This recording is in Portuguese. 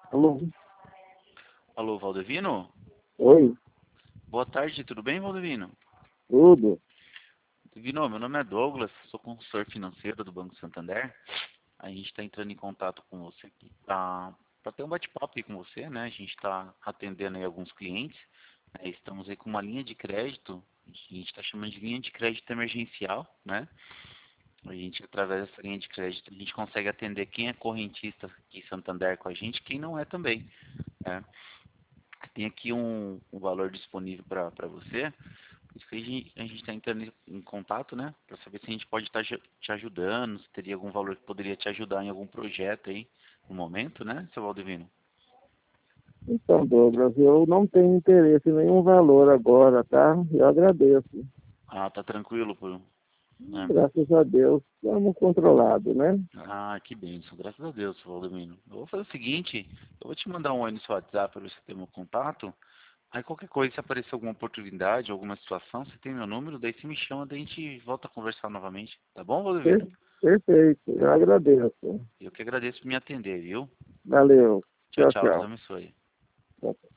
Alô? Alô, Valdevino? Oi, Boa tarde, tudo bem, Valdevino? tudo? Valdevino, meu nome é Douglas, sou consultor financeiro do Banco Santander. A gente está entrando em contato com você aqui para ter um bate-papo aí com você, né? A gente está atendendo aí alguns clientes, né? Estamos aí com uma linha de crédito, a gente está chamando de linha de crédito emergencial, né? A gente, através dessa linha de crédito, a gente consegue atender quem é correntista aqui em Santander com a gente, quem não é também, né? Tem aqui um valor disponível para você. Por isso que a gente está entrando em contato, né? Para saber se a gente pode estar te ajudando, se teria algum valor que poderia te ajudar em algum projeto aí no momento, né, seu Valdivino? Então, Douglas, eu não tenho interesse em nenhum valor agora, tá? Eu agradeço. Ah, tá tranquilo, né? Graças a Deus, estamos controlados, né? Ah, que bênção, graças a Deus, seu Valdivino. Eu vou fazer o seguinte, eu vou te mandar um oi no seu WhatsApp para você ter meu contato. Aí qualquer coisa, se aparecer alguma oportunidade, alguma situação, você tem meu número, daí você me chama, daí a gente volta a conversar novamente. Tá bom, Valdivino? Perfeito, eu agradeço. Eu que agradeço por me atender, viu? Valeu. Tchau, Tchau, tchau, Deus tchau. abençoe. Tchau.